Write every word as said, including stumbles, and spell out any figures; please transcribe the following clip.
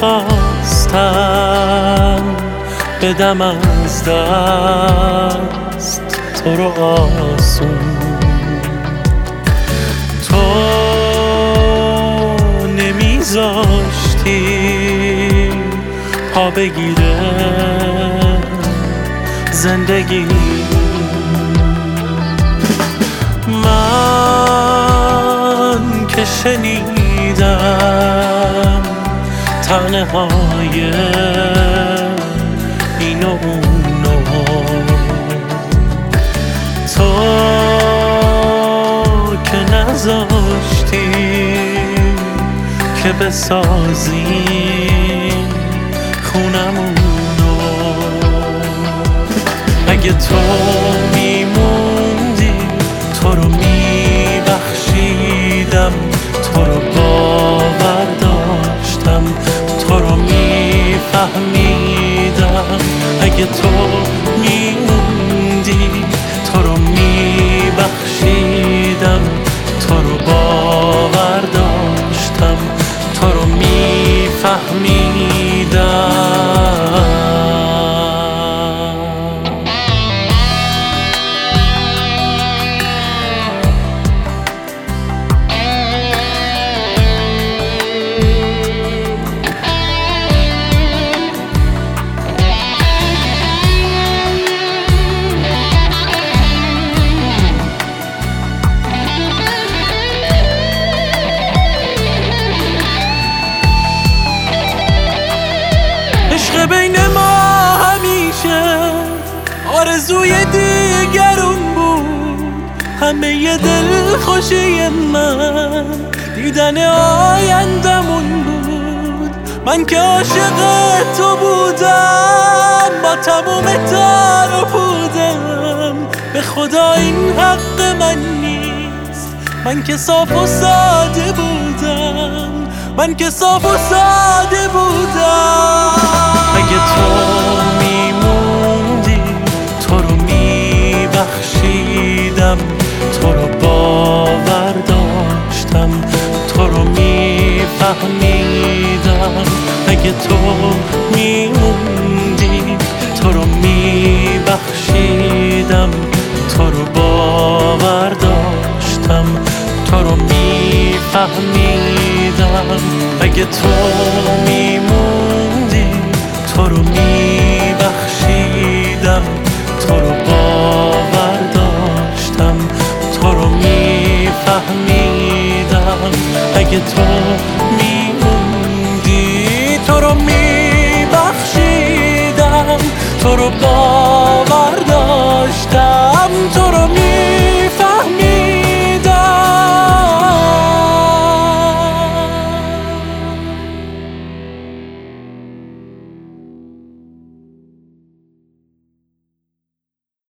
میخواستم بدم از دست تو رو آسون. تو نمیذاشتی پا بگیره زندگی. من که شنیدم تنه های این و اونو، تو که نذاشتی که بسازیم خونمونو. اگه تو میموندی تو رو میبخشیدم، تو رو باور داشتم، تو رو میفهمیدم. اگه تو میموندی تو رو میبخشیدم، تو رو باور داشتم، تو رو میفهمیدم. عشق بین ما همیشه آرزوی دیگرون بود، همه دل خوشی من دیدن آیندمون بود. من که عاشق تو بودم با تموم تار و پودم، به خدا این حق من نیست. من که صاف و ساده بودم، من که صاف و ساده بودم. اگه تو میموندی تو رو میبخشیدم، تو رو باور داشتم، تو رو میفهمیدم. اگه تو میموندی تو رو میبخشیدم، تو رو باور داشتم، تو رو میفهمیدم. اگه تو میموندی تو رو میبخشیدم، تو رو باور داشتم، تو رو میفهمیدم. اگه تو میموندی تو رو می